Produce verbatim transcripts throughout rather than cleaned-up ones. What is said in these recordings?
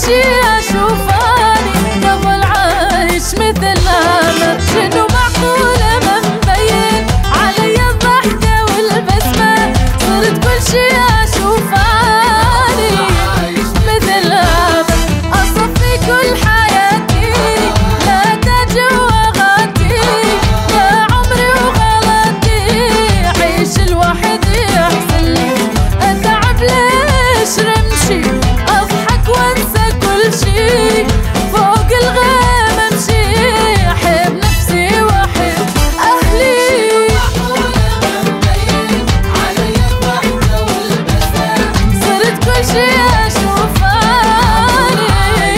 شي اشوفاني قبل عايش مثل هذا، شنو معقولة ما مبين علي الضحكة والبسمة، صرت كل شي اشوفاني مثل هذا، اصفي كل حياتي لا تاج وغاتي، يا عمري وغلطي عيش لوحدي احسن لي، اتعب ليش رمشي اضحك وانسى كل شي، فوق الغيم امشي احب نفسي واحب اهلي، صرت كل شي اشوفاني.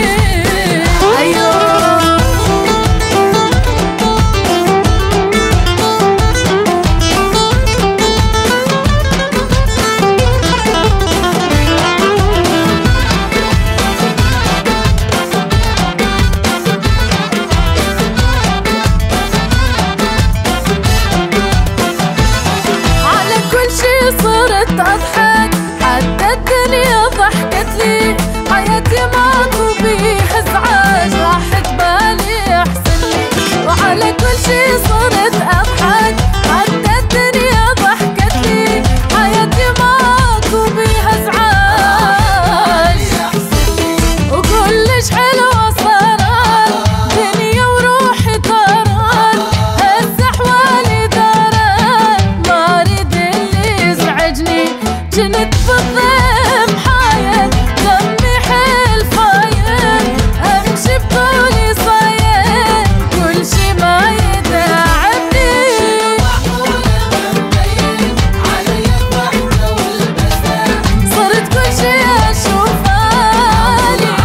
ايوه صرت أضحك حتى الدنيا ضحكت لي، حياتي ماكو بيها ازعاج راحت بالي احسن لي، وعلى كل شي صرت أضحك حتى الدنيا ضحكت لي، حياتي ماكو بيها ازعاج وكلش حلوة صارت دنيا وروحي طارت، هسه احوالي دارت ما اريد جنت بالضيم حايل دمي حيل فايل، امشي بطولي صايل كل شي ما يتعبني، صرت كل شي اشوفاني.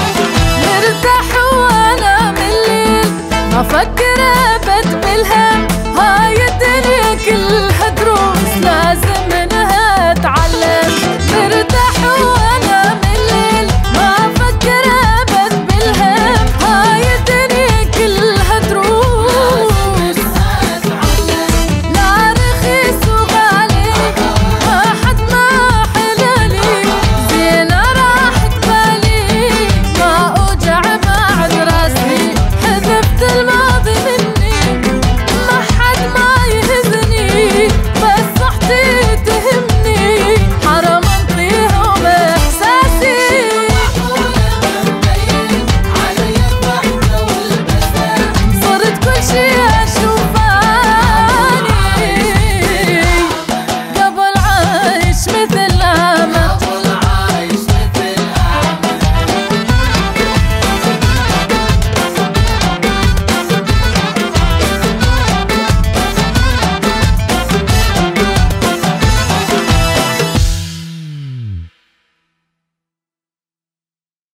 افكر ابد بالهم